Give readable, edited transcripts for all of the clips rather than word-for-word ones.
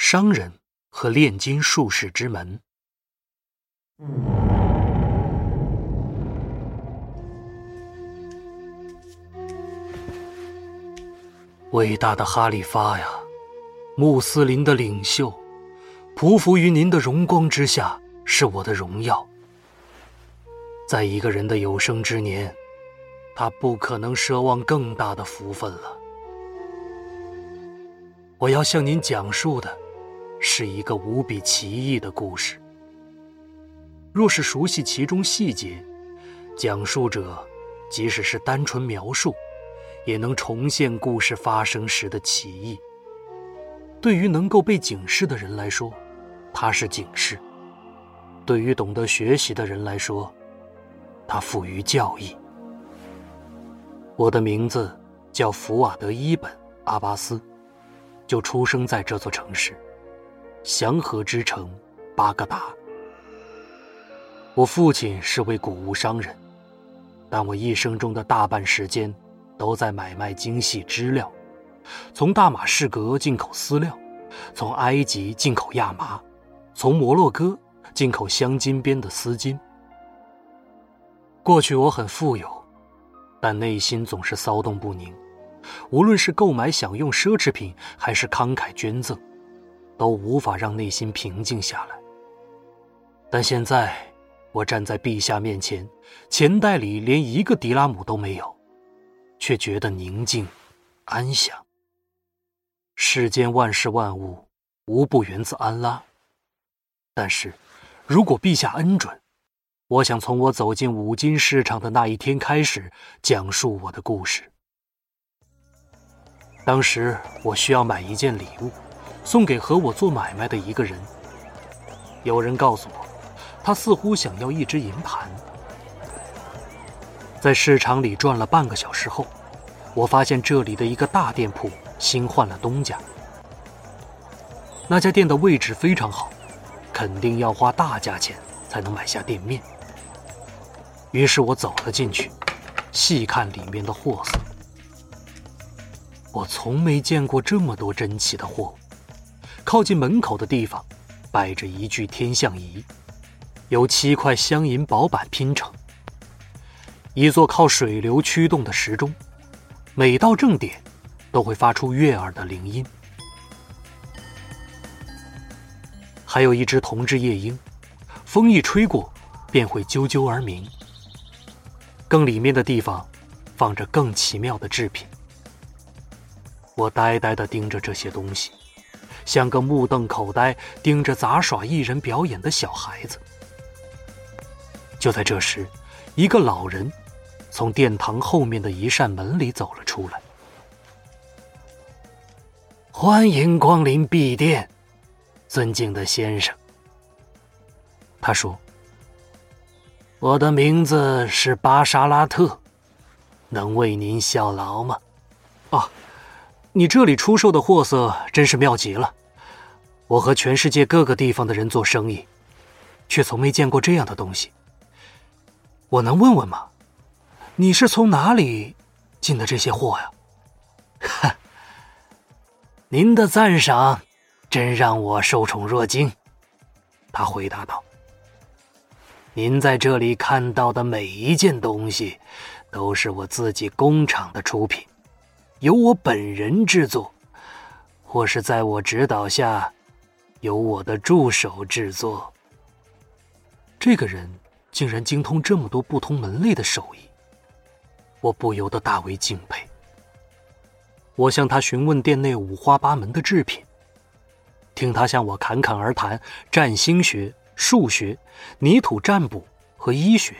商人和炼金术士之门。伟大的哈里发呀，穆斯林的领袖，匍匐于您的荣光之下是我的荣耀。在一个人的有生之年，他不可能奢望更大的福分了。我要向您讲述的是一个无比奇异的故事。若是熟悉其中细节，讲述者即使是单纯描述，也能重现故事发生时的奇异。对于能够被警示的人来说，它是警示；对于懂得学习的人来说，它赋予教义。我的名字叫福瓦德伊本·阿巴斯，就出生在这座城市，祥和之城巴格达。我父亲是位谷物商人，但我一生中的大半时间都在买卖精细织料，从大马士革进口丝料，从埃及进口亚麻，从摩洛哥进口镶金边的丝巾。过去我很富有，但内心总是骚动不宁，无论是购买享用奢侈品，还是慷慨捐赠，都无法让内心平静下来。但现在我站在陛下面前，钱袋里连1个迪拉姆都没有，却觉得宁静安详。世间万事万物无不源自安拉，但是如果陛下恩准，我想从我走进五金市场的那一天开始讲述我的故事。当时我需要买一件礼物，送给和我做买卖的一个人。有人告诉我，他似乎想要一只银盘。在市场里转了半个小时后，我发现这里的一个大店铺新换了东家。那家店的位置非常好，肯定要花大价钱才能买下店面。于是我走了进去，细看里面的货色。我从没见过这么多珍奇的货物。靠近门口的地方摆着一具天象仪，由7块镶银薄板拼成，一座靠水流驱动的时钟，每到正点都会发出悦耳的铃音。还有一只铜制夜莺，风一吹过便会啾啾而鸣。更里面的地方放着更奇妙的制品。我呆呆地盯着这些东西，像个目瞪口呆盯着杂耍艺人表演的小孩子。就在这时，一个老人从殿堂后面的一扇门里走了出来。欢迎光临敝店，尊敬的先生。他说，我的名字是巴沙拉特，能为您效劳吗？哦，你这里出售的货色真是妙极了。我和全世界各个地方的人做生意，却从没见过这样的东西。我能问问吗？你是从哪里进的这些货呀？哈，您的赞赏真让我受宠若惊，他回答道。您在这里看到的每一件东西，都是我自己工厂的出品，由我本人制作，或是在我指导下，由我的助手制作。这个人竟然精通这么多不同门类的手艺，我不由得大为敬佩。我向他询问店内五花八门的制品，听他向我侃侃而谈占星学、数学、泥土占卜和医学。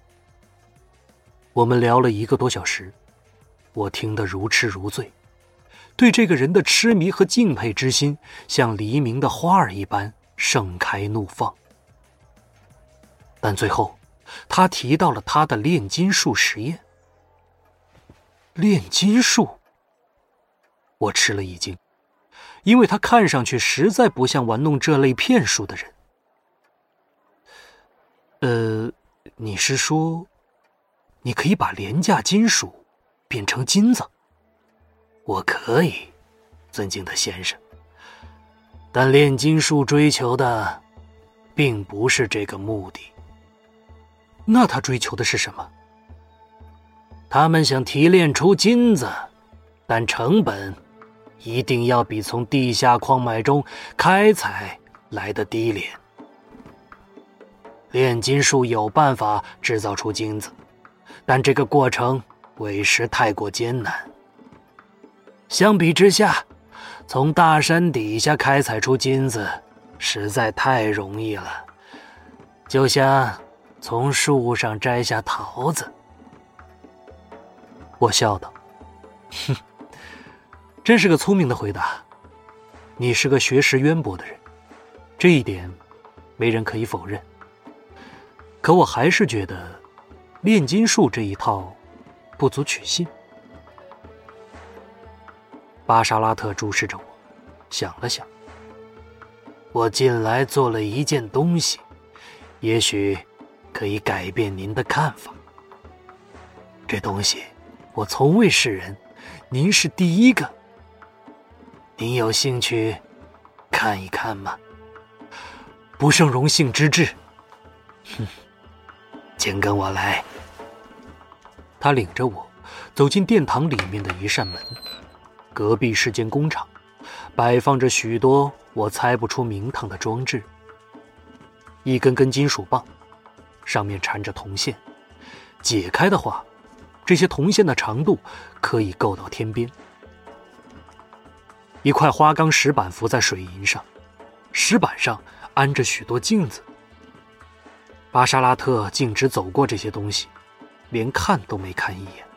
我们聊了1个多小时，我听得如痴如醉，对这个人的痴迷和敬佩之心像黎明的花儿一般盛开怒放。但最后他提到了他的炼金术实验。炼金术？我吃了一惊，因为他看上去实在不像玩弄这类骗术的人。你是说，你可以把廉价金属变成金子？我可以，尊敬的先生。 但炼金术追求的并不是这个目的。 那他追求的是什么？ 他们想提炼出金子，但成本一定要比从地下矿脉中开采来得低廉。炼金术有办法制造出金子，但这个过程委实太过艰难。相比之下，从大山底下开采出金子实在太容易了，就像从树上摘下桃子。 我笑道：“哼，真是个聪明的回答。你是个学识渊博的人，这一点没人可以否认。可我还是觉得炼金术这一套不足取信。” 巴沙拉特注视着我，想了想。我近来做了一件东西，也许可以改变您的看法。这东西我从未示人，您是第一个。您有兴趣看一看吗？ 不胜荣幸之至。 哼，请跟我来。 他领着我走进殿堂里面的一扇门，隔壁是间工厂，摆放着许多我猜不出名堂的装置。一根根金属棒，上面缠着铜线，解开的话，这些铜线的长度可以够到天边。一块花岗石板浮在水银上，石板上安着许多镜子。巴沙拉特径直走过这些东西，连看都没看一眼。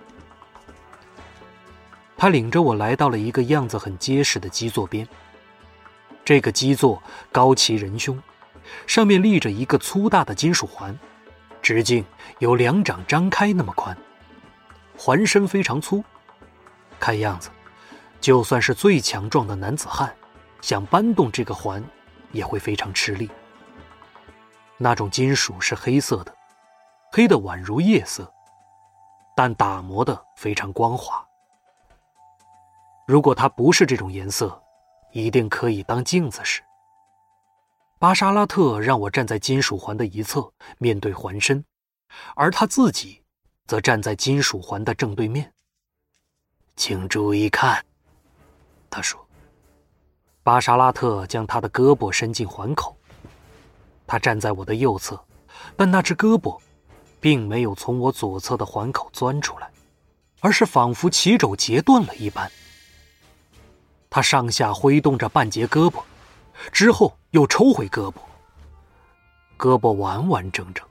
他领着我来到了一个样子很结实的基座边。这个基座高其人胸，上面立着一个粗大的金属环，直径有2掌张开那么宽，环身非常粗，看样子就算是最强壮的男子汉，想搬动这个环也会非常吃力。那种金属是黑色的，黑的宛如夜色，但打磨的非常光滑。如果它不是这种颜色，一定可以当镜子使。巴沙拉特让我站在金属环的一侧，面对环身，而他自己则站在金属环的正对面。 请注意看，他说。 巴沙拉特将他的胳膊伸进环口，他站在我的右侧，但那只胳膊并没有从我左侧的环口钻出来，而是仿佛起肘截断了一般。他上下挥动着半截胳膊，之后又抽回胳膊，胳膊完完整整。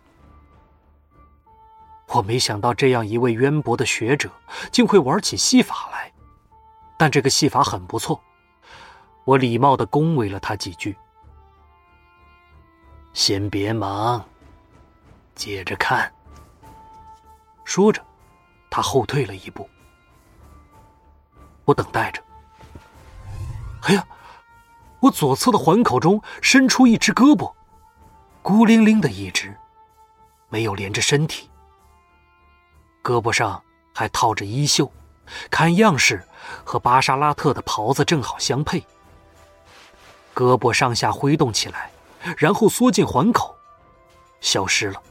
我没想到这样一位渊博的学者竟会玩起戏法来，但这个戏法很不错。我礼貌地恭维了他几句。 先别忙，接着看。 说着，他后退了一步。我等待着。哎呀，我左侧的环口中伸出一只胳膊，孤零零的一只，没有连着身体。胳膊上还套着衣袖，看样式和巴沙拉特的袍子正好相配。胳膊上下挥动起来，然后缩进环口，消失了。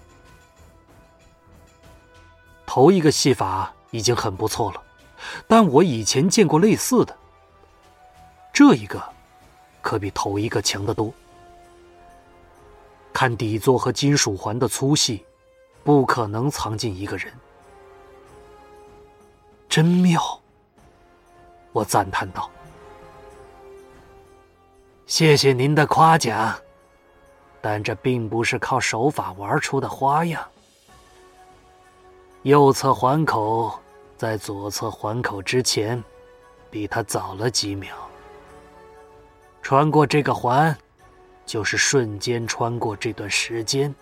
头一个戏法已经很不错了，但我以前见过类似的，这一个可比头一个强得多。看底座和金属环的粗细，不可能藏进一个人。真妙，我赞叹道。 谢谢您的夸奖，但这并不是靠手法玩出的花样。右侧环口在左侧环口之前，比它早了几秒。穿过这个环，就是瞬间穿过这段时间。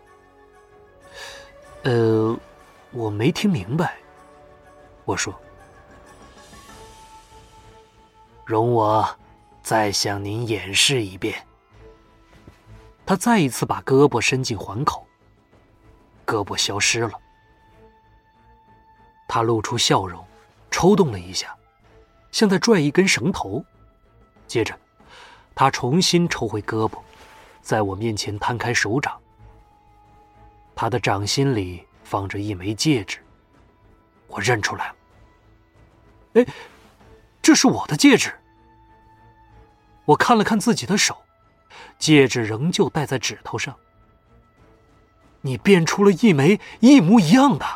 我没听明白。我说， 容我再向您演示一遍。 他再一次把胳膊伸进环口，胳膊消失了。他露出笑容，抽动了一下，像在拽一根绳头，接着他重新抽回胳膊，在我面前摊开手掌。他的掌心里放着一枚戒指，我认出来了。哎，这是我的戒指。我看了看自己的手，戒指仍旧戴在指头上。你变出了一枚一模一样的。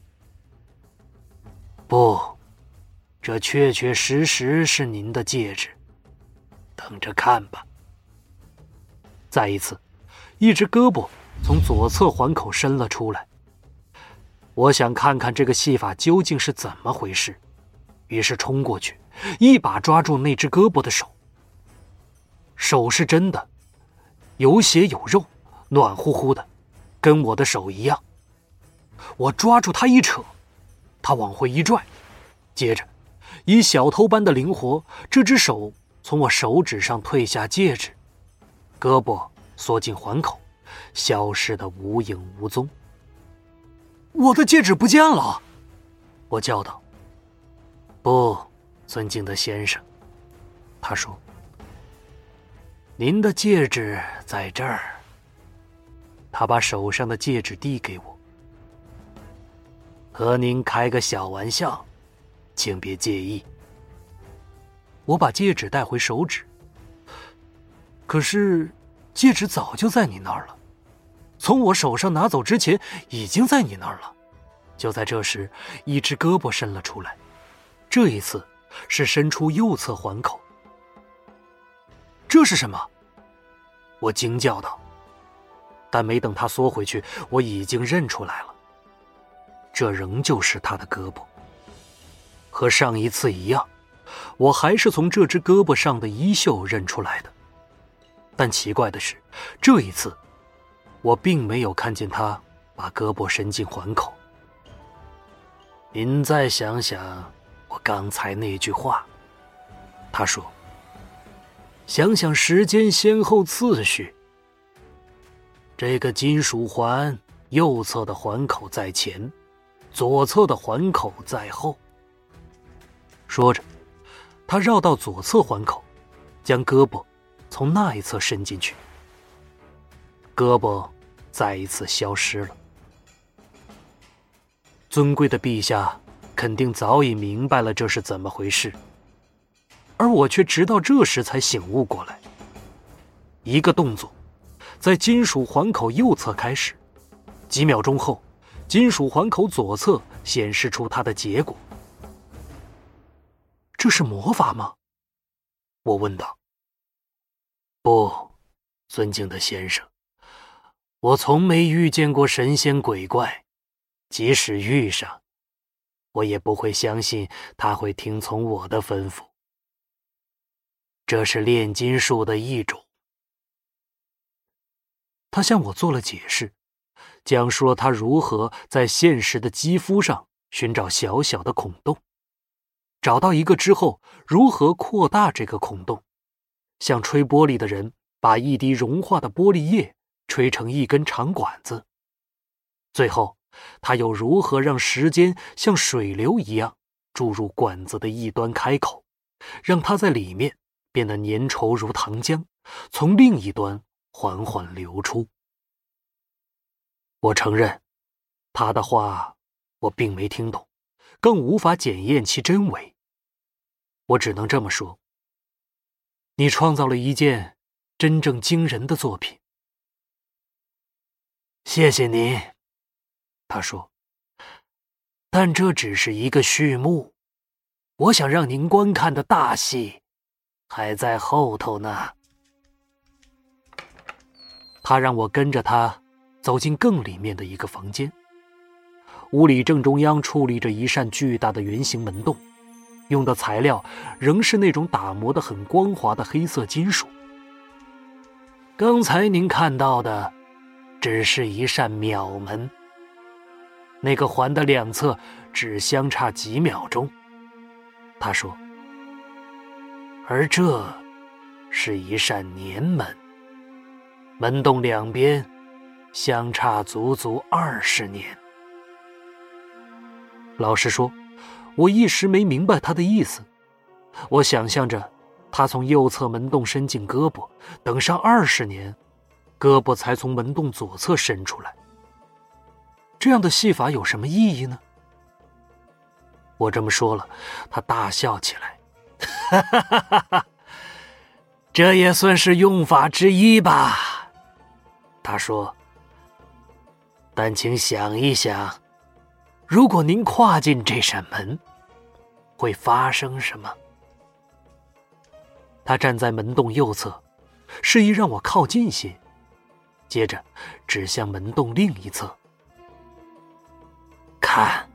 不，这确确实实是您的戒指，等着看吧。再一次，一只胳膊从左侧环口伸了出来。我想看看这个戏法究竟是怎么回事，于是冲过去，一把抓住那只胳膊的手。手是真的，有血有肉，暖乎乎的，跟我的手一样。我抓住他一扯，他往回一拽，接着以小偷般的灵活，这只手从我手指上褪下戒指，胳膊缩进环口，消失得无影无踪。我的戒指不见了！我叫道。不，尊敬的先生，他说，您的戒指在这儿。他把手上的戒指递给我。和您开个小玩笑，请别介意。我把戒指带回手指，可是戒指早就在你那儿了，从我手上拿走之前已经在你那儿了。就在这时，一只胳膊伸了出来，这一次是伸出右侧环口。这是什么？我惊叫道。但没等他缩回去，我已经认出来了，这仍旧是他的胳膊。和上一次一样，我还是从这只胳膊上的衣袖认出来的。但奇怪的是，这一次我并没有看见他把胳膊伸进环口。您再想想我刚才那句话，他说，想想时间先后次序。这个金属环右侧的环口在前，左侧的环口在后。说着，他绕到左侧环口，将胳膊从那一侧伸进去。胳膊再一次消失了。尊贵的陛下肯定早已明白了这是怎么回事，而我却直到这时才醒悟过来。一个动作在金属环口右侧开始，几秒钟后，金属环口左侧显示出它的结果。这是魔法吗？我问道。不，尊敬的先生，我从没遇见过神仙鬼怪，即使遇上，我也不会相信他会听从我的吩咐。这是炼金术的一种。他向我做了解释，讲述了他如何在现实的肌肤上寻找小小的孔洞，找到一个之后如何扩大这个孔洞，像吹玻璃的人把一滴融化的玻璃液吹成一根长管子，最后他又如何让时间像水流一样注入管子的一端开口，让它在里面变得粘稠如糖浆，从另一端缓缓流出。我承认，他的话我并没听懂，更无法检验其真伪。我只能这么说，你创造了一件真正惊人的作品。谢谢您，他说，但这只是一个序幕，我想让您观看的大戏还在后头呢。他让我跟着他走进更里面的一个房间，屋里正中央矗立着一扇巨大的圆形门洞，用的材料仍是那种打磨得很光滑的黑色金属。刚才您看到的只是一扇秒门，那个环的两侧只相差几秒钟，他说，而这是一扇年门，门洞两边相差足足20年。老实说，我一时没明白他的意思，我想象着他从右侧门洞伸进胳膊，等上20年，胳膊才从门洞左侧伸出来。这样的戏法有什么意义呢？我这么说了，他大笑起来，哈哈哈哈哈，这也算是用法之一吧。他说，但请想一想，如果您跨进这扇门，会发生什么？他站在门洞右侧，示意让我靠近些，接着指向门洞另一侧。看，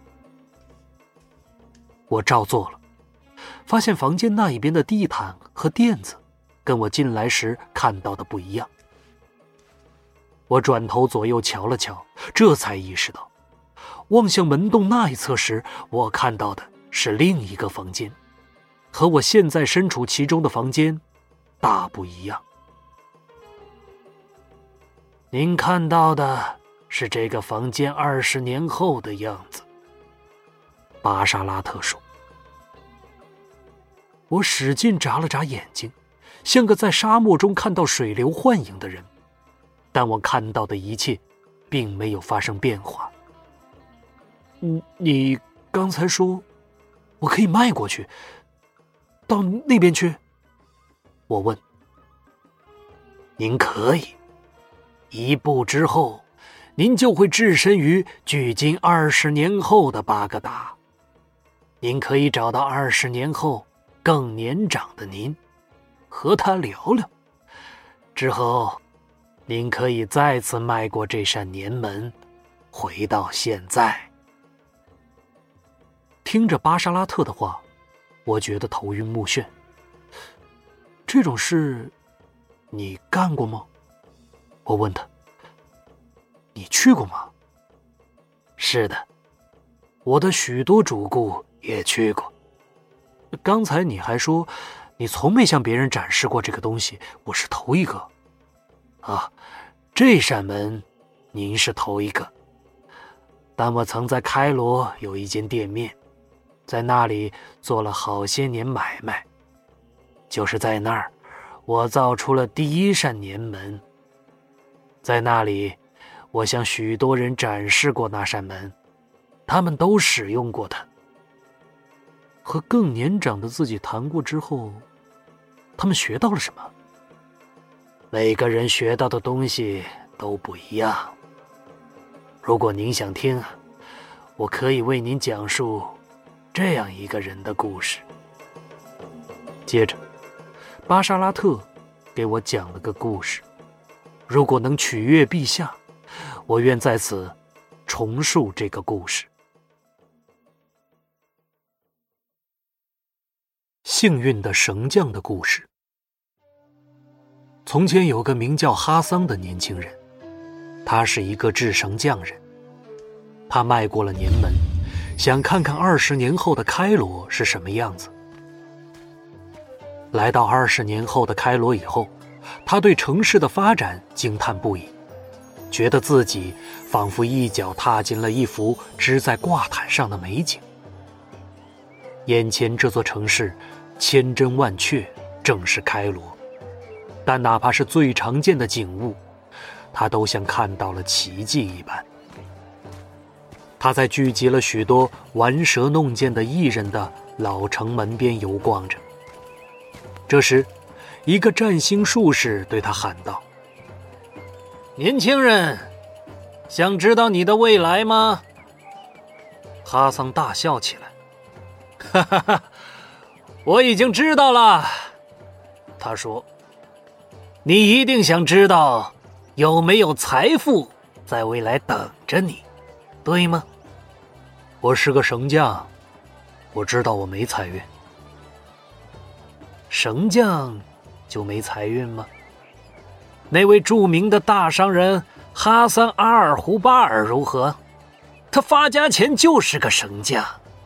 我照做了，发现房间那一边的地毯和垫子跟我进来时看到的不一样。我转头左右瞧了瞧，这才意识到，望向门洞那一侧时，我看到的是另一个房间，和我现在身处其中的房间大不一样。您看到的是这个房间20年后的样子，巴沙拉特说。我使劲眨了眨眼睛，像个在沙漠中看到水流幻影的人，但我看到的一切并没有发生变化。你刚才说我可以迈过去到那边去？我问。您可以，一步之后您就会置身于距今20年后的巴格达。您可以找到20年后更年长的您，和他聊聊。之后您可以再次迈过这扇年门，回到现在。听着巴沙拉特的话，我觉得头晕目眩。这种事你干过吗？我问他。你去过吗？是的，我的许多主顾也去过。刚才你还说你从没向别人展示过这个东西，我是头一个。啊，这扇门您是头一个。但我曾在开罗有一间店面，在那里做了好些年买卖。就是在那儿，我造出了第一扇年门。在那里，我向许多人展示过那扇门，他们都使用过它。和更年长的自己谈过之后，他们学到了什么？每个人学到的东西都不一样。如果您想听，我可以为您讲述这样一个人的故事。接着，巴沙拉特给我讲了个故事。如果能取悦陛下，我愿在此重述这个故事。幸运的绳匠的故事。从前有个名叫哈桑的年轻人，他是一个制绳匠人。他迈过了年门，想看看20年后的开罗是什么样子。来到20年后的开罗以后，他对城市的发展惊叹不已，觉得自己仿佛一脚踏进了一幅织在挂毯上的美景。眼前这座城市千真万确，正是开罗，但哪怕是最常见的景物，他都像看到了奇迹一般。他在聚集了许多玩蛇弄剑的艺人的老城门边游逛着。这时，一个占星术士对他喊道：“年轻人，想知道你的未来吗？”哈桑大笑起来：“哈哈哈，我已经知道了。”他说：“你一定想知道有没有财富在未来等着你，对吗？”我是个绳匠，我知道我没财运。绳匠就没财运吗？那位著名的大商人哈桑阿尔胡巴尔如何？他发家前就是个绳匠。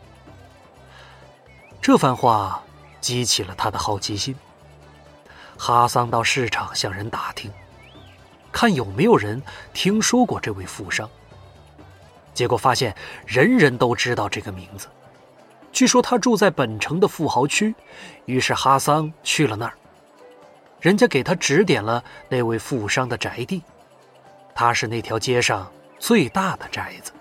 这番话激起了他的好奇心。哈桑到市场向人打听，看有没有人听说过这位富商。结果发现人人都知道这个名字， 据说他住在本城的富豪区，于是哈桑去了那儿。人家给他指点了那位富商的宅地，他是那条街上最大的宅子。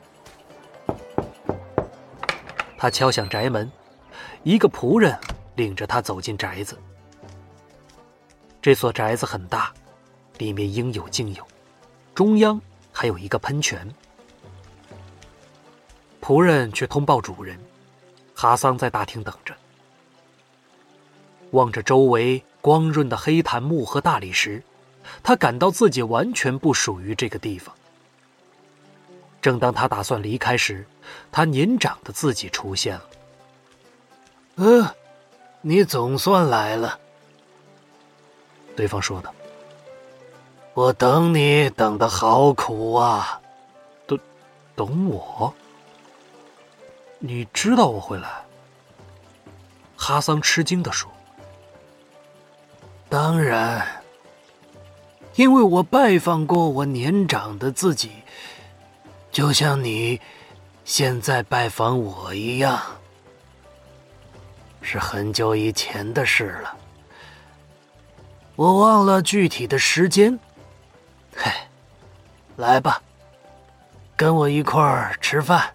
他敲响宅门，一个仆人领着他走进宅子。这所宅子很大，里面应有尽有，中央还有一个喷泉。仆人去通报主人，哈桑在大厅等着。望着周围光润的黑檀木和大理石，他感到自己完全不属于这个地方。正当他打算离开时，他年长的自己出现了。 你总算来了。 对方说道。 我等你等得好苦啊。 等我？你知道我会来？哈桑吃惊地说。 当然，因为我拜访过我年长的自己，就像你现在拜访我一样，是很久以前的事了。我忘了具体的时间。来吧，跟我一块儿吃饭。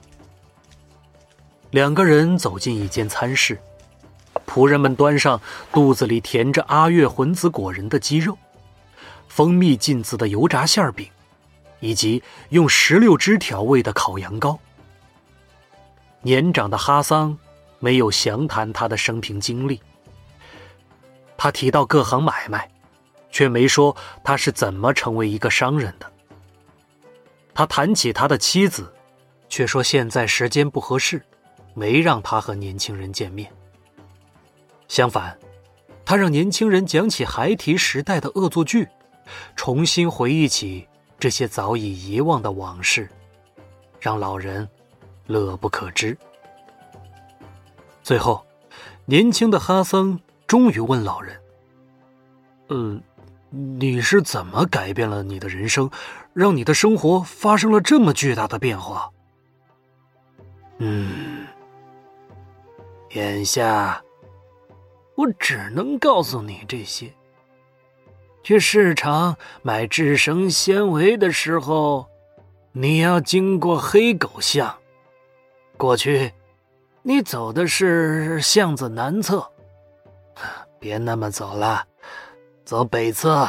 两个人走进一间餐室，仆人们端上肚子里填着阿月混子果仁的鸡肉，蜂蜜浸渍的油炸馅饼，以及用16汁调味的烤羊羔。年长的哈桑没有详谈他的生平经历，他提到各行买卖，却没说他是怎么成为一个商人的。他谈起他的妻子，却说现在时间不合适，没让他和年轻人见面。相反，他让年轻人讲起孩提时代的恶作剧，重新回忆起这些早已遗忘的往事，让老人乐不可支。最后，年轻的哈桑终于问老人：你是怎么改变了你的人生，让你的生活发生了这么巨大的变化？ 眼下我只能告诉你这些。去市场买制绳纤维的时候，你要经过黑狗巷。过去你走的是巷子南侧，别那么走了，走北侧。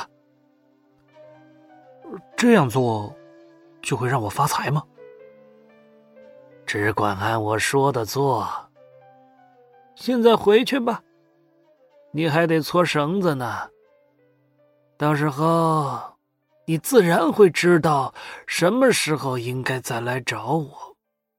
这样做就会让我发财吗？ 只管按我说的做。现在回去吧，你还得搓绳子呢。到时候你自然会知道什么时候应该再来找我。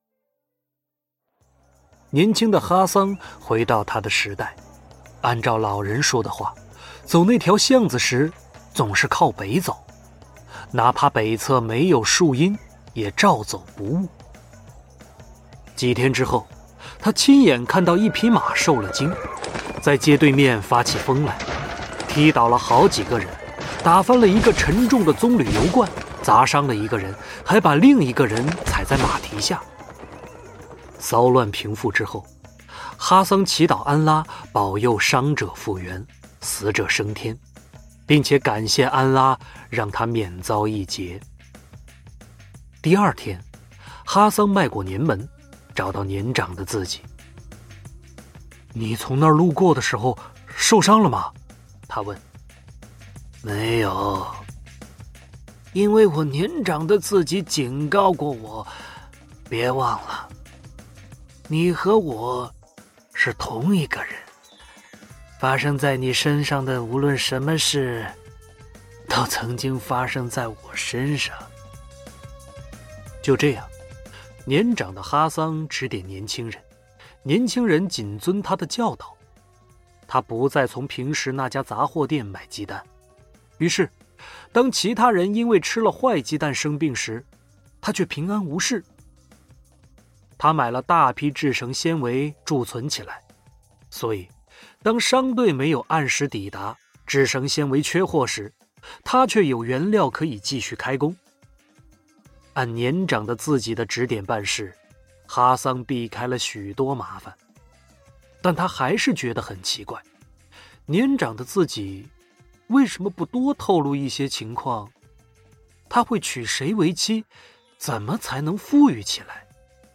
年轻的哈桑回到他的时代，按照老人说的话，走那条巷子时总是靠北走，哪怕北侧没有树荫，也照走不误。几天之后，他亲眼看到一匹马受了惊，在街对面发起疯来，踢倒了好几个人，打翻了一个沉重的棕榈油罐，砸伤了一个人，还把另一个人踩在马蹄下。骚乱平复之后，哈桑祈祷安拉保佑伤者复原，死者升天，并且感谢安拉让他免遭一劫。第二天，哈桑迈过年门，找到年长的自己。你从那儿路过的时候受伤了吗？他问。 没有，因为我年长的自己警告过我，别忘了，你和我是同一个人，发生在你身上的无论什么事，都曾经发生在我身上。 就这样，年长的哈桑指点年轻人，年轻人谨遵他的教导。他不再从平时那家杂货店买鸡蛋，于是当其他人因为吃了坏鸡蛋生病时，他却平安无事。他买了大批制绳纤维贮存起来，所以当商队没有按时抵达，制绳纤维缺货时，他却有原料可以继续开工。按年长的自己的指点办事， 哈桑避开了许多麻烦，但他还是觉得很奇怪，年长的自己为什么不多透露一些情况？他会娶谁为妻？怎么才能富裕起来？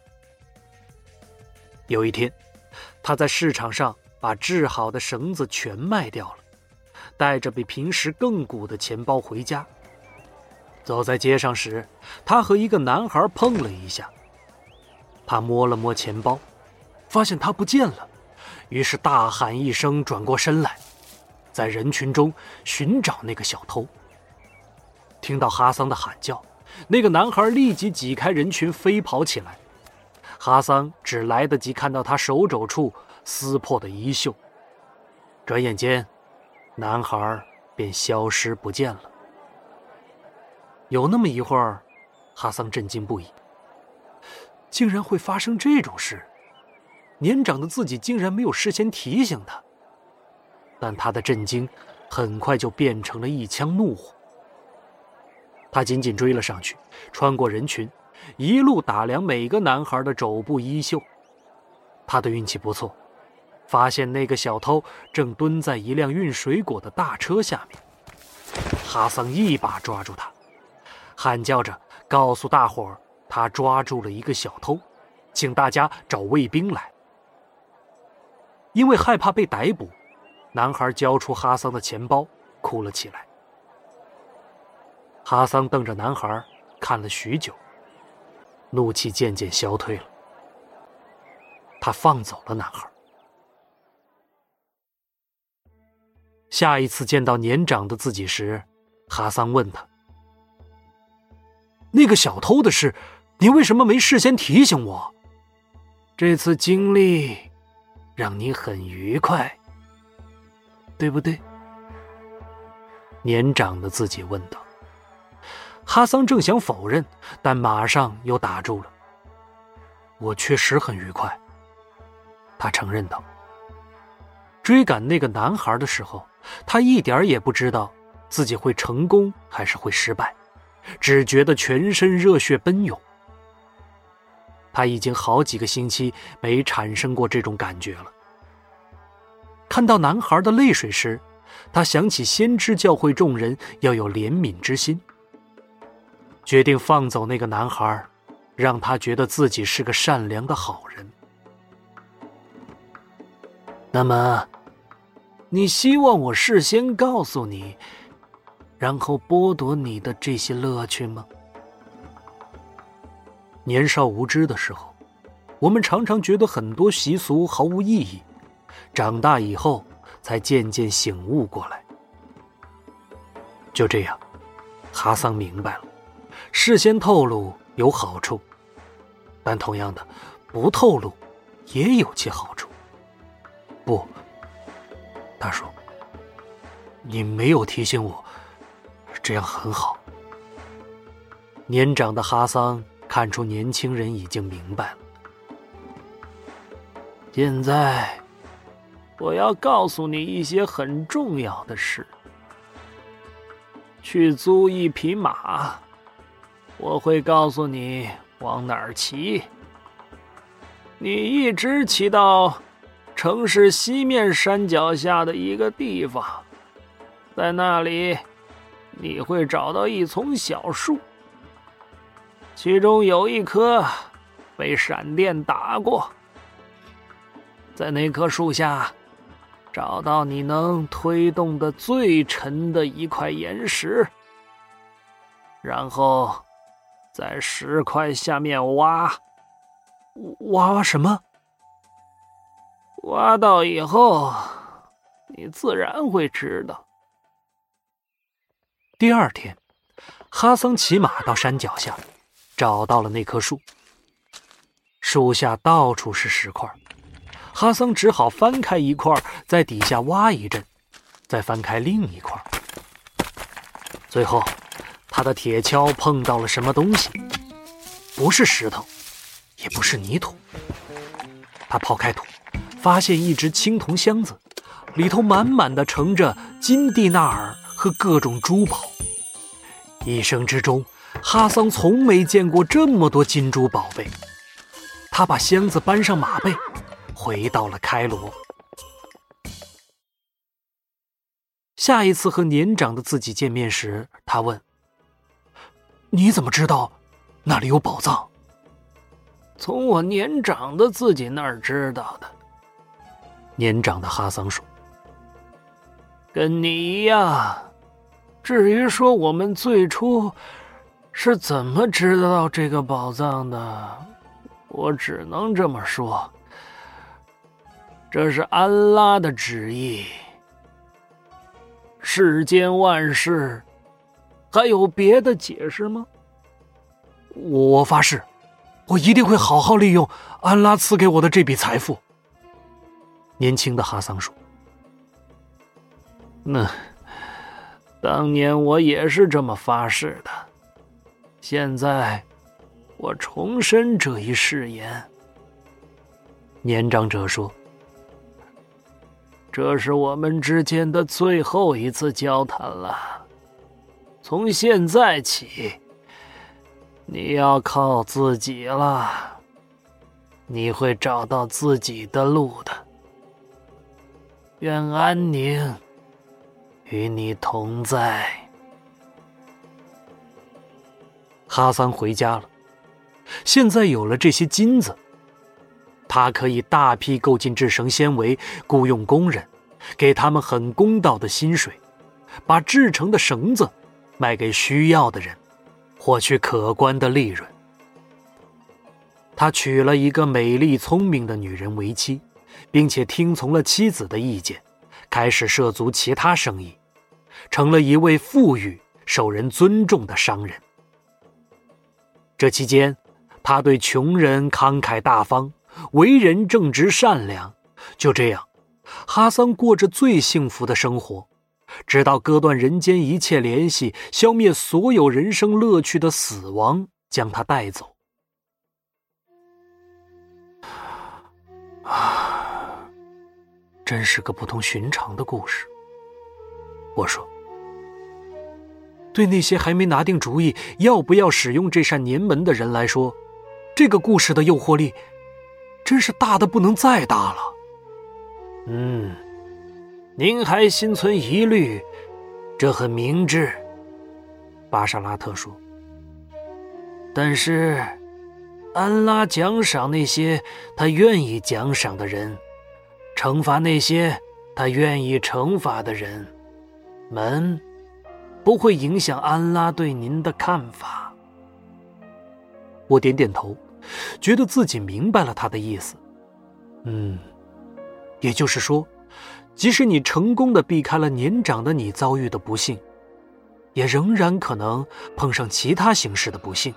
有一天，他在市场上把制好的绳子全卖掉了，带着比平时更鼓的钱包回家。走在街上时，他和一个男孩碰了一下。他摸了摸钱包，发现他不见了，于是大喊一声，转过身来，在人群中寻找那个小偷。听到哈桑的喊叫，那个男孩立即挤开人群飞跑起来。哈桑只来得及看到他手肘处撕破的衣袖，转眼间男孩便消失不见了。有那么一会儿，哈桑震惊不已，竟然会发生这种事，年长的自己竟然没有事先提醒他。但他的震惊很快就变成了一腔怒火。他紧紧追了上去，穿过人群，一路打量每个男孩的肘部衣袖。他的运气不错，发现那个小偷正蹲在一辆运水果的大车下面。哈桑一把抓住他，喊叫着告诉大伙儿他抓住了一个小偷，请大家找卫兵来。因为害怕被逮捕，男孩交出哈桑的钱包，哭了起来。哈桑瞪着男孩看了许久，怒气渐渐消退了。他放走了男孩。下一次见到年长的自己时，哈桑问他：“那个小偷的事，你为什么没事先提醒我？这次经历让你很愉快，对不对？”年长的自己问道。哈桑正想否认，但马上又打住了。我确实很愉快，他承认道。追赶那个男孩的时候，他一点也不知道自己会成功还是会失败，只觉得全身热血奔涌。他已经好几个星期没产生过这种感觉了。看到男孩的泪水时，他想起先知教会众人要有怜悯之心，决定放走那个男孩，让他觉得自己是个善良的好人。那么，你希望我事先告诉你，然后剥夺你的这些乐趣吗？年少无知的时候，我们常常觉得很多习俗毫无意义，长大以后才渐渐醒悟过来。就这样，哈桑明白了，事先透露有好处，但同样的，不透露也有其好处。不，他说，你没有提醒我，这样很好。年长的哈桑看出年轻人已经明白了。现在，我要告诉你一些很重要的事。去租一匹马，我会告诉你往哪儿骑。你一直骑到城市西面山脚下的一个地方，在那里你会找到一丛小树，其中有一棵被闪电打过。在那棵树下找到你能推动的最沉的一块岩石，然后在石块下面挖什么？挖到以后，你自然会知道。第二天，哈桑骑马到山脚下，找到了那棵树。树下到处是石块，哈桑只好翻开一块，在底下挖一阵，再翻开另一块。最后，他的铁锹碰到了什么东西，不是石头，也不是泥土。他刨开土，发现一只青铜箱子，里头满满的盛着金蒂纳尔和各种珠宝。一生之中，哈桑从没见过这么多金珠宝贝。 他把箱子搬上马背，回到了开罗。下一次和年长的自己见面时，他问：“你怎么知道那里有宝藏？”“ 从我年长的自己那儿知道的。” 年长的哈桑说。 “跟你一样。至于说我们最初是怎么知道这个宝藏的，我只能这么说，这是安拉的旨意。世间万事，还有别的解释吗？”“ 我发誓，我一定会好好利用安拉赐给我的这笔财富。”年轻的哈桑说。 “那当年我也是这么发誓的，现在我重申这一誓言。” 年长者说。 “这是我们之间的最后一次交谈了。从现在起，你要靠自己了。你会找到自己的路的。愿安宁与你同在。” 哈桑回家了。现在有了这些金子，他可以大批购进制绳纤维，雇佣工人，给他们很公道的薪水，把制成的绳子卖给需要的人，获取可观的利润。他娶了一个美丽聪明的女人为妻，并且听从了妻子的意见，开始涉足其他生意，成了一位富裕、受人尊重的商人。这期间，他对穷人慷慨大方，为人正直善良。就这样，哈桑过着最幸福的生活，直到割断人间一切联系，消灭所有人生乐趣的死亡将他带走。真是个不同寻常的故事，我说。对那些还没拿定主意要不要使用这扇年门的人来说，这个故事的诱惑力真是大得不能再大了。 您还心存疑虑，这很明智。”巴沙拉特说。“但是安拉奖赏那些他愿意奖赏的人，惩罚那些他愿意惩罚的人，门不会影响安拉对您的看法。” 我点点头，觉得自己明白了他的意思。也就是说，即使你成功地避开了年长的你遭遇的不幸，也仍然可能碰上其他形式的不幸。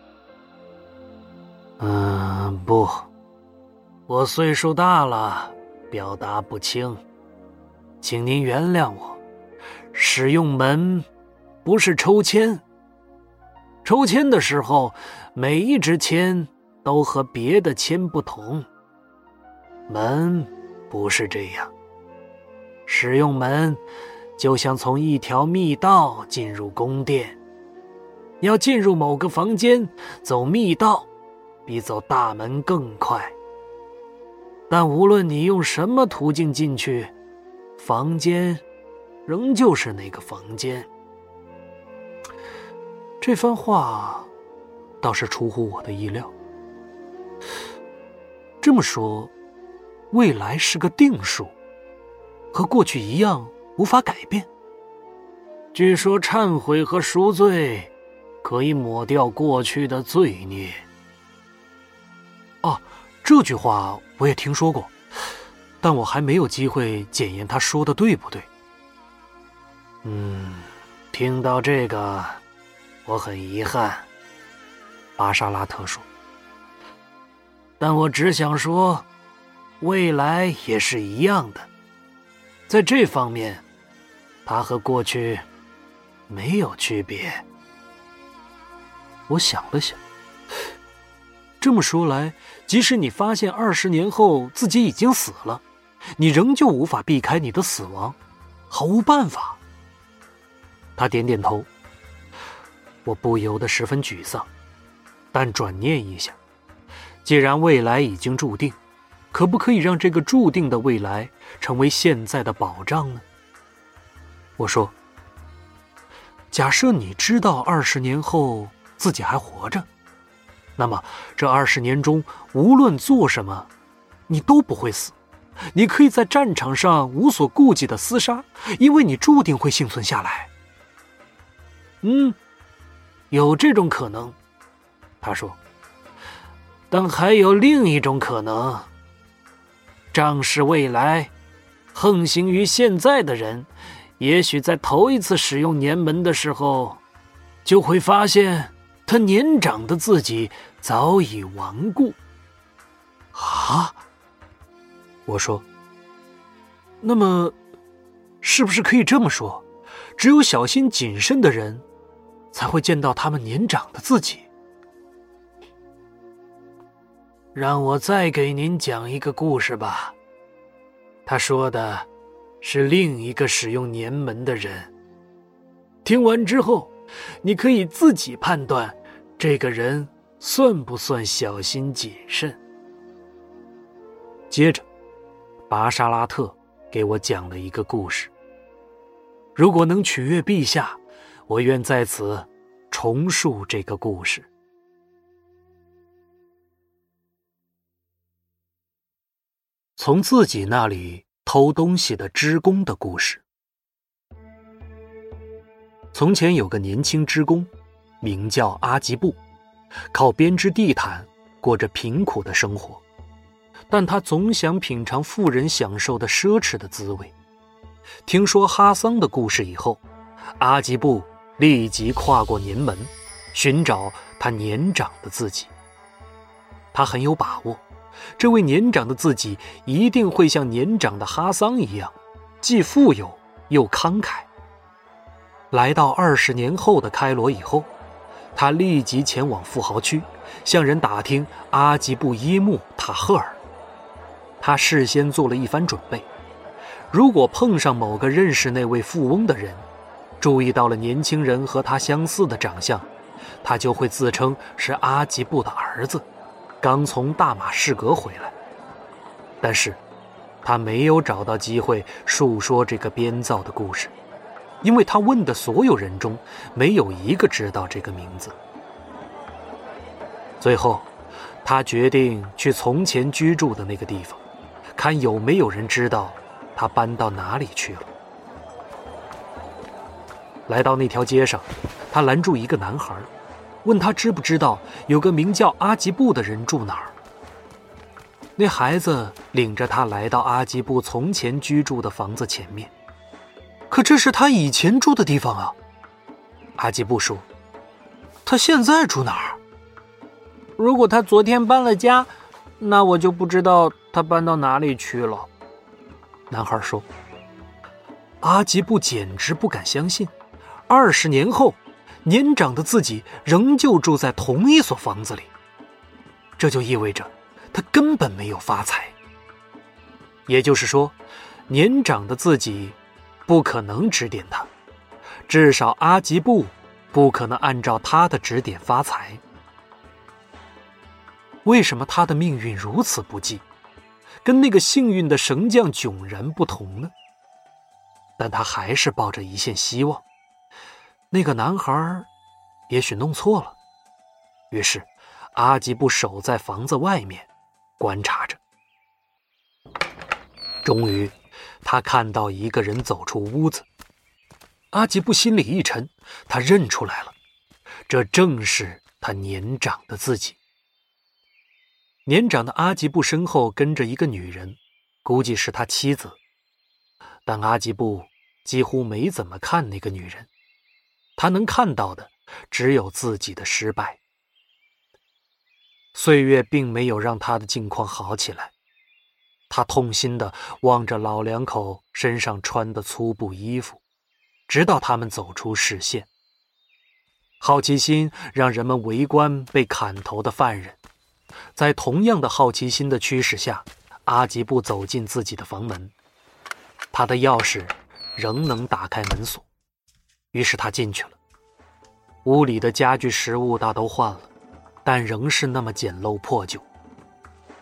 不，我岁数大了，表达不清，请您原谅我。使用门不是抽签，抽签的时候，每一支签都和别的签不同。门不是这样，使用门就像从一条密道进入宫殿。要进入某个房间，走密道比走大门更快。但无论你用什么途径进去，房间仍旧是那个房间。 这番话倒是出乎我的意料。这么说，未来是个定数，和过去一样无法改变。 据说忏悔和赎罪可以抹掉过去的罪孽。 这句话我也听说过，但我还没有机会检验他说的对不对。 听到这个，我很遗憾， 巴沙拉特说。 但我只想说，未来也是一样的。在这方面，它和过去没有区别。 我想了想，这么说来，即使你发现20年后自己已经死了，你仍旧无法避开你的死亡，毫无办法。他点点头。我不由得十分沮丧，但转念一想， 既然未来已经注定，可不可以让这个注定的未来成为现在的保障呢？我说，假设你知道20年后自己还活着，那么这20年中无论做什么，你都不会死。你可以在战场上无所顾忌地厮杀，因为你注定会幸存下来。 有这种可能，他说，但还有另一种可能。仗势未来，横行于现在的人，也许在头一次使用年门的时候，就会发现他年长的自己早已亡故。 啊？我说，那么是不是可以这么说，只有小心谨慎的人才会见到他们年长的自己？ 让我再给您讲一个故事吧。他说的是另一个使用年门的人。听完之后，你可以自己判断这个人算不算小心谨慎。 接着拔沙拉特给我讲了一个故事。如果能取悦陛下，我愿在此重述这个故事。从自己那里偷东西的织工的故事。从前有个年轻织工，名叫阿吉布，靠编织地毯过着贫苦的生活，但他总想品尝富人享受的奢侈的滋味。听说哈桑的故事以后，阿吉布立即跨过年门，寻找他年长的自己。他很有把握，这位年长的自己一定会像年长的哈桑一样，既富有又慷慨。来到20年后的开罗以后，他立即前往富豪区，向人打听阿吉布耶木塔赫尔。他事先做了一番准备，如果碰上某个认识那位富翁的人，注意到了年轻人和他相似的长相，他就会自称是阿吉布的儿子，刚从大马士革回来。但是他没有找到机会述说这个编造的故事，因为他问的所有人中没有一个知道这个名字。最后他决定去从前居住的那个地方，看有没有人知道他搬到哪里去了。来到那条街上，他拦住一个男孩，问他知不知道有个名叫阿吉布的人住哪儿。那孩子领着他来到阿吉布从前居住的房子前面。可这是他以前住的地方啊。阿吉布说，他现在住哪儿？ 如果他昨天搬了家，那我就不知道他搬到哪里去了。 男孩说。阿吉布简直不敢相信，20年后，年长的自己仍旧住在同一所房子里。这就意味着他根本没有发财。也就是说，年长的自己不可能指点他，至少阿吉布不可能按照他的指点发财。为什么他的命运如此不济，跟那个幸运的绳匠迥然不同呢？但他还是抱着一线希望，那个男孩也许弄错了。于是阿吉布守在房子外面观察着。终于他看到一个人走出屋子，阿吉布心里一沉，他认出来了，这正是他年长的自己。年长的阿吉布身后跟着一个女人，估计是他妻子，但阿吉布几乎没怎么看那个女人，他能看到的只有自己的失败。岁月并没有让他的境况好起来，他痛心地望着老两口身上穿的粗布衣服，直到他们走出视线。好奇心让人们围观被砍头的犯人，在同样的好奇心的驱使下，阿吉布走进自己的房门，他的钥匙仍能打开门锁，于是他进去了。屋里的家具食物大都换了，但仍是那么简陋破旧，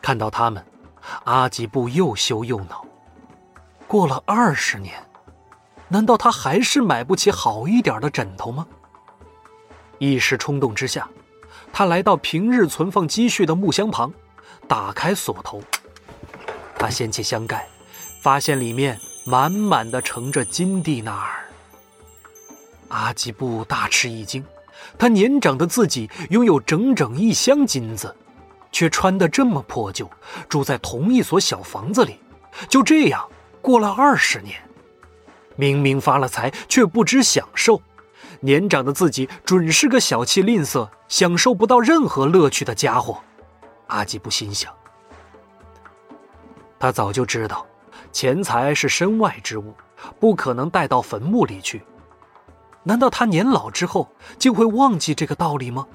看到他们，阿吉布又羞又恼。过了20年，难道他还是买不起好一点的枕头吗？一时冲动之下，他来到平日存放积蓄的木箱旁，打开锁头。他掀起箱盖，发现里面满满的盛着金蒂纳尔。阿吉布大吃一惊，他年长的自己拥有整整1箱金子，却穿得这么破旧，住在同一所小房子里，就这样过了20年。明明发了财，却不知享受。年长的自己准是个小气吝啬、享受不到任何乐趣的家伙。阿吉布心想。他早就知道，钱财是身外之物，不可能带到坟墓里去。难道他年老之后竟会忘记这个道理吗？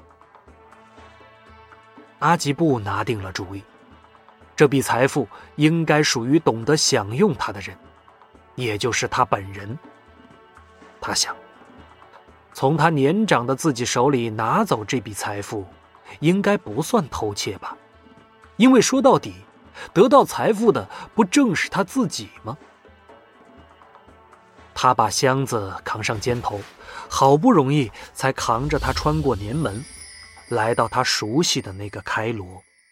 阿吉布拿定了主意，这笔财富应该属于懂得享用它的人，也就是他本人。他想，从他年长的自己手里拿走这笔财富，应该不算偷窃吧？因为说到底，得到财富的不正是他自己吗？他把箱子扛上肩头，好不容易才扛着它穿过年门，来到他熟悉的那个开罗。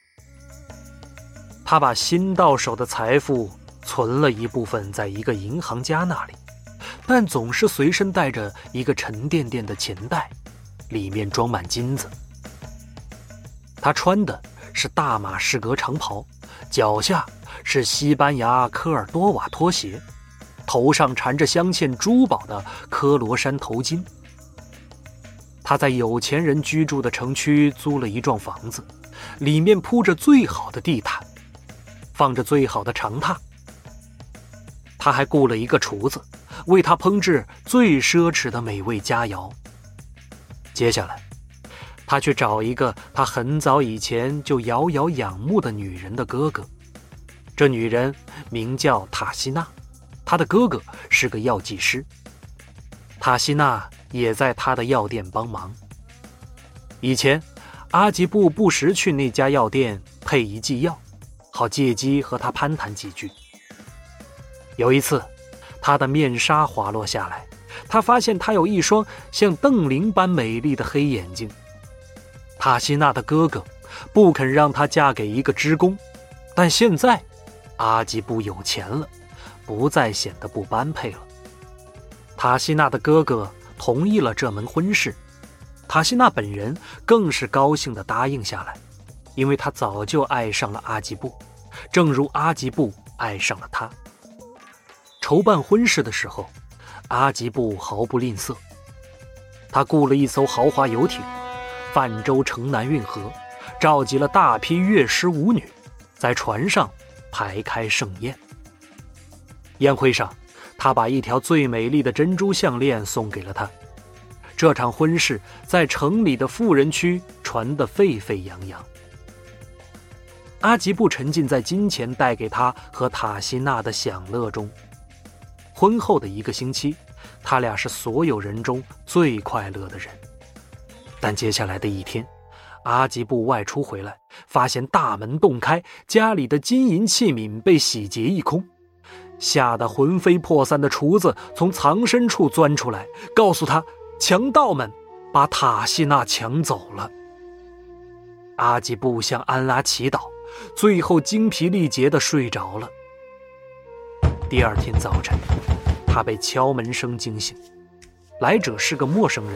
他把新到手的财富存了一部分在一个银行家那里，但总是随身带着一个沉甸甸的钱袋，里面装满金子。他穿的是大马士革长袍，脚下是西班牙科尔多瓦拖鞋，头上缠着镶嵌珠宝的科罗山头巾。他在有钱人居住的城区租了一幢房子，里面铺着最好的地毯，放着最好的长榻。他还雇了一个厨子，为他烹制最奢侈的美味佳肴。接下来，他去找一个他很早以前就遥遥仰慕的女人的哥哥。这女人名叫塔西娜，她的哥哥是个药剂师。塔西娜也在他的药店帮忙。以前，阿吉布不时去那家药店配一剂药，好借机和他攀谈几句。有一次，他的面纱滑落下来，他发现他有一双像瞪羚般美丽的黑眼睛。塔西娜的哥哥不肯让她嫁给一个织工，但现在阿吉布有钱了，不再显得不般配了。塔西娜的哥哥同意了这门婚事，塔西娜本人更是高兴地答应下来，因为她早就爱上了阿吉布，正如阿吉布爱上了她。筹办婚事的时候，阿吉布毫不吝啬，他雇了一艘豪华游艇，泛舟城南运河，召集了大批乐师舞女，在船上排开盛宴。宴会上，他把一条最美丽的珍珠项链送给了她。这场婚事在城里的富人区传得沸沸扬扬。阿吉布沉浸在金钱带给他和塔西娜的享乐中。婚后的1个星期，他俩是所有人中最快乐的人。但接下来的一天，阿吉布外出回来，发现大门洞开，家里的金银器皿被洗劫一空。吓得魂飞魄散的厨子从藏身处钻出来，告诉他强盗们把塔西娜抢走了。阿吉布向安拉祈祷，最后精疲力竭地睡着了。第2天早晨，他被敲门声惊醒，来者是个陌生人。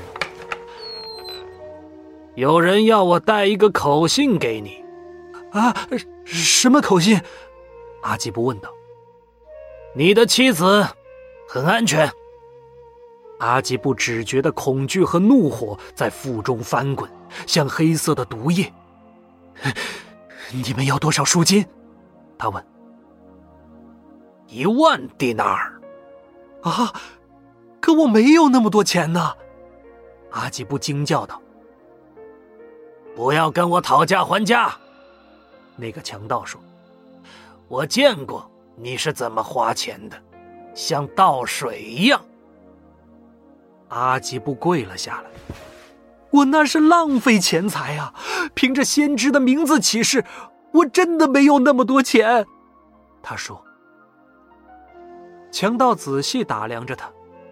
有人要我带一个口信给你。啊，什么口信？阿吉布问道。你的妻子很安全。阿吉布只觉得恐惧和怒火在腹中翻滚，像黑色的毒液。你们要多少赎金？他问。10000迪纳尔。啊，可我没有那么多钱呢！阿吉布惊叫道。不要跟我讨价还价，那个强盗说。我见过你是怎么花钱的，像倒水一样。阿吉布跪了下来。我那是浪费钱财啊！凭着先知的名字起誓， 我真的没有那么多钱。他说。强盗仔细打量着他，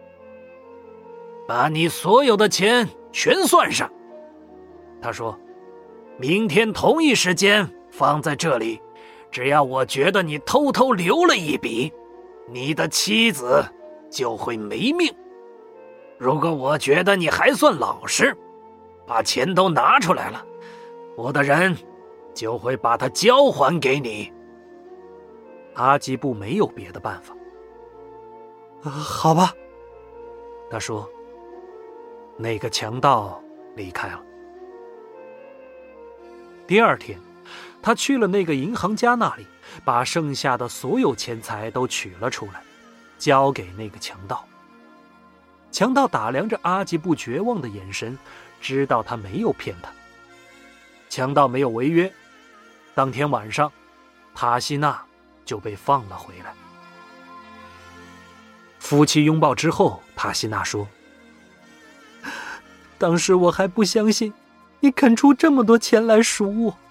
把你所有的钱全算上。他说，明天同一时间放在这里，只要我觉得你偷偷留了一笔，你的妻子就会没命。如果我觉得你还算老实，把钱都拿出来了，我的人就会把它交还给你。 阿吉布没有别的办法。好吧，他说。那个强盗离开了。第二天，他去了那个银行家那里，把剩下的所有钱财都取了出来，交给那个强盗。强盗打量着阿吉布绝望的眼神，知道他没有骗他。强盗没有违约，当天晚上，塔西娜就被放了回来。夫妻拥抱之后，塔西娜说，当时我还不相信你肯出这么多钱来赎我。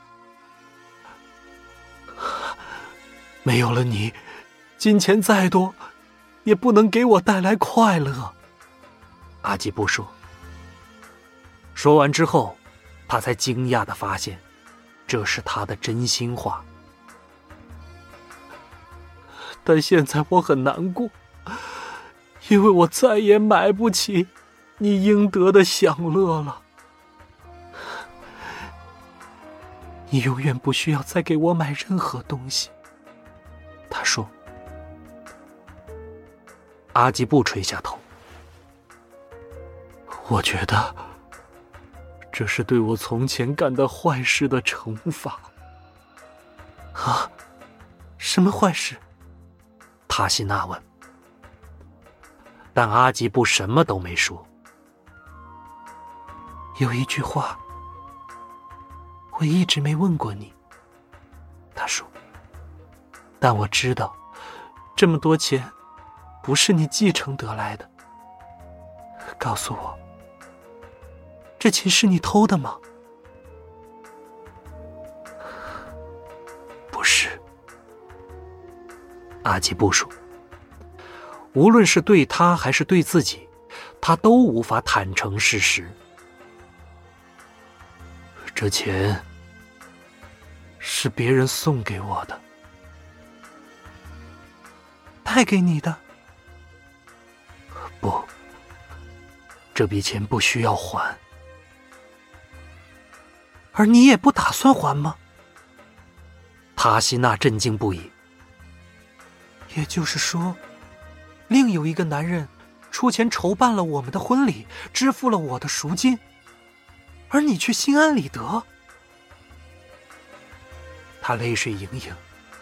没有了你，金钱再多也不能给我带来快乐。阿吉布说。说完之后，他才惊讶地发现，这是他的真心话。但现在我很难过，因为我再也买不起你应得的享乐了。你永远不需要再给我买任何东西，他说。阿吉布垂下头。我觉得这是对我从前干的坏事的惩罚。啊？什么坏事？塔西娜问。但阿吉布什么都没说。有一句话我一直没问过你，他说，但我知道这么多钱不是你继承得来的。告诉我，这钱是你偷的吗？不是，阿吉布说。无论是对他还是对自己，他都无法坦诚事实。这钱是别人送给我的。带给你的？不，这笔钱不需要还。而你也不打算还吗？塔西娜震惊不已。也就是说，另有一个男人出钱筹办了我们的婚礼，支付了我的赎金，而你却心安理得。他泪水盈盈。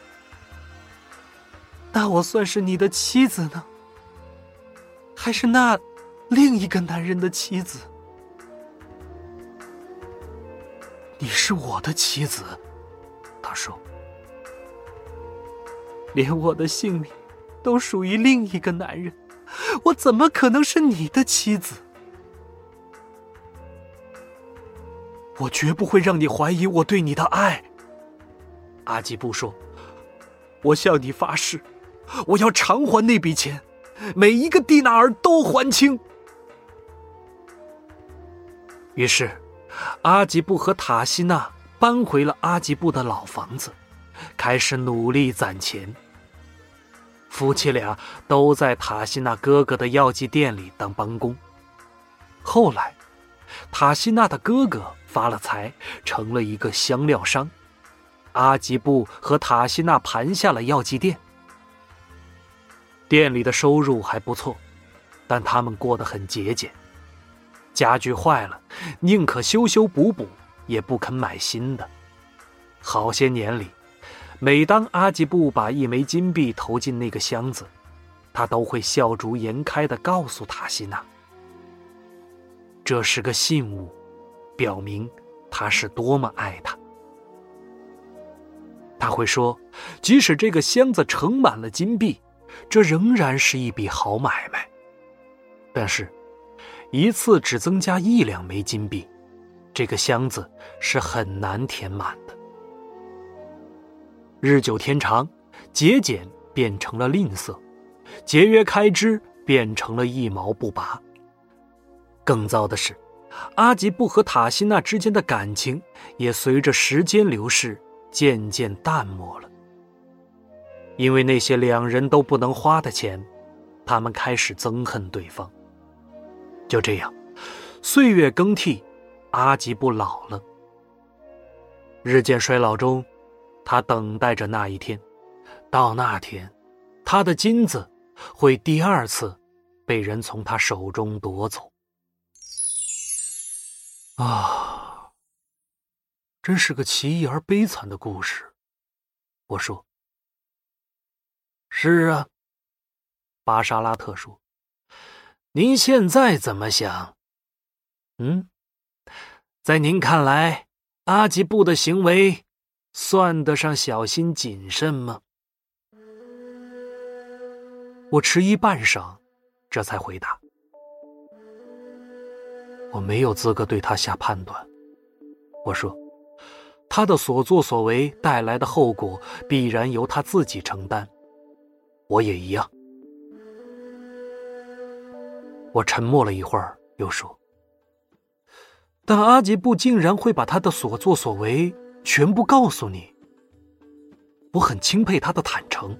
那我算是你的妻子呢，还是那另一个男人的妻子？你是我的妻子，他说。连我的性命都属于另一个男人，我怎么可能是你的妻子？我绝不会让你怀疑我对你的爱。阿吉布说，我向你发誓，我要偿还那笔钱，每一个蒂纳尔都还清。于是阿吉布和塔西娜搬回了阿吉布的老房子，开始努力攒钱。夫妻俩都在塔西娜哥哥的药剂店里当帮工。后来塔西娜的哥哥发了财，成了一个香料商。阿吉布和塔西娜盘下了药剂店。店里的收入还不错，但他们过得很节俭。家具坏了，宁可修修补补，也不肯买新的。好些年里，每当阿吉布把一枚金币投进那个箱子，他都会笑逐颜开地告诉塔西娜，这是个信物，表明他是多么爱她。他会说，即使这个箱子盛满了金币，这仍然是一笔好买卖。但是一次只增加1两枚金币，这个箱子是很难填满的。 日久天长，节俭变成了吝啬，节约开支变成了一毛不拔。更糟的是，阿吉布和塔西娜之间的感情也随着时间流逝渐渐淡漠了。因为那些两人都不能花的钱，他们开始憎恨对方。就这样，岁月更替，阿吉布老了。日渐衰老中，他等待着那一天，到那天，他的金子会第二次被人从他手中夺走。啊，真是个奇异而悲惨的故事。我说。是啊，巴沙拉特说。您现在怎么想？在您看来，阿吉布的行为算得上小心谨慎吗？我迟疑半晌，这才回答：我没有资格对他下判断。我说，他的所作所为带来的后果必然由他自己承担，我也一样。我沉默了一会儿，又说：但阿吉布竟然会把他的所作所为全部告诉你，我很钦佩他的坦诚。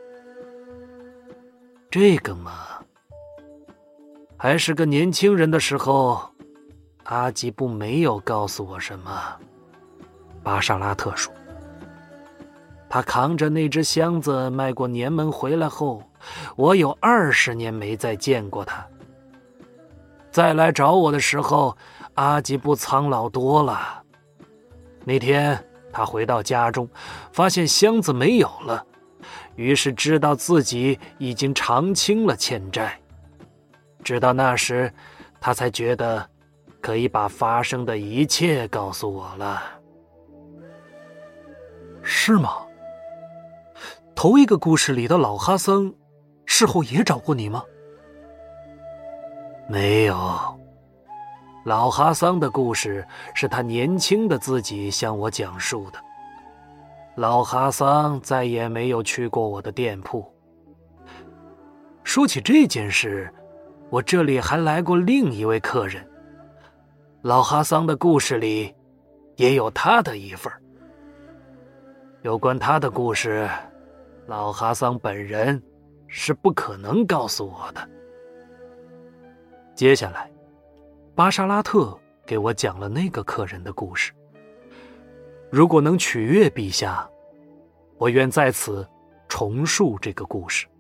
这个嘛，还是个年轻人的时候，阿吉布没有告诉我什么。巴沙拉特说。他扛着那只箱子迈过年门回来后，我有20年没再见过他。再来找我的时候，阿吉布苍老多了。那天他回到家中，发现箱子没有了，于是知道自己已经偿清了欠债。直到那时，他才觉得可以把发生的一切告诉我了。是吗？头一个故事里的老哈桑事后也找过你吗？没有，老哈桑的故事是他年轻的自己向我讲述的。老哈桑再也没有去过我的店铺。说起这件事，我这里还来过另一位客人，老哈桑的故事里也有他的一份。有关他的故事，老哈桑本人是不可能告诉我的。接下来，巴沙拉特给我讲了那个客人的故事。如果能取悦陛下，我愿在此重述这个故事。